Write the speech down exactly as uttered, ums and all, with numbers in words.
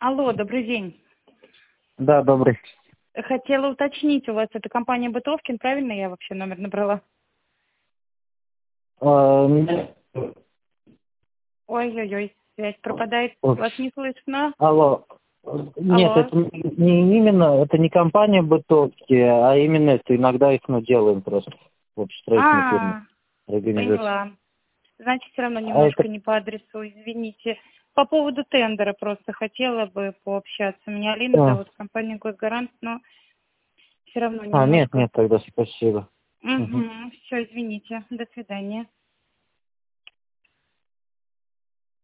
Алло, добрый день. Да, добрый. Хотела уточнить, у вас это компания Бытовкин, правильно я вообще номер набрала? А, мне- Ой-ой-ой, связь пропадает, вот. вас не слышно. Алло. Нет, Алло. это не именно, это не компания Бытовки, а именно это иногда их ну, делаем просто. Вот строительные фирмы, А, организации. поняла. Значит, все равно А это, немножко не по адресу, извините. По поводу тендера просто хотела бы пообщаться. Меня Алина а, зовут, компания Госгарант, но все равно а, нет, немножко. нет, тогда спасибо. Мгм. Угу, все, извините. До свидания.